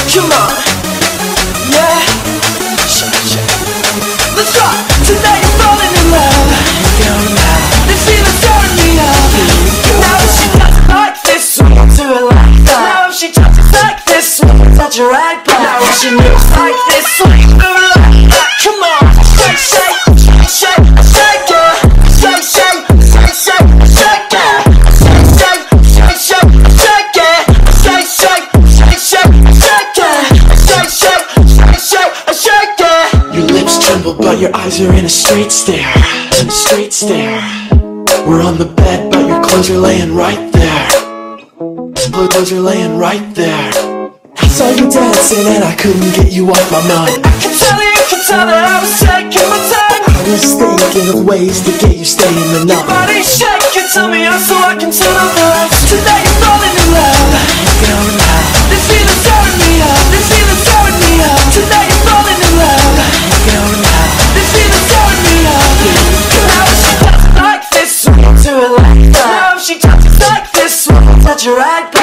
Come on, yeah. Let's rock. Tonight you're falling in love. This feeling's tearing me up. Now if she does it like this, we can do it like that. Now if she touches like this, we can touch her right back. Now if she moves like this, we can do it like that. Come on, shake, shake, shake, shake it. Shake, shake, shake, shake, shake it. Shake, shake, shake, shake, shake it. Shake, shake, shake, shake, shake it. Shake, shake, shake, shake, shake it. Your lips tremble, but your eyes are in a straight stare. In a straight stare. We're on the bed, but your clothes are laying right there. Clothes are laying right there. I saw you dancing and I couldn't get you off my mind. I can tell that I was taking my time. I was thinking of ways to get you staying the night. Your body shaking, tell me how so I can turn on the lights. Today you're falling in love. This feeling's tearing me up. This feeling's tearing me up. Today you're falling in love. This feeling's tearing me up. Now if she does it like this, we can do it like that. Now if she touches like this, we can touch her right back.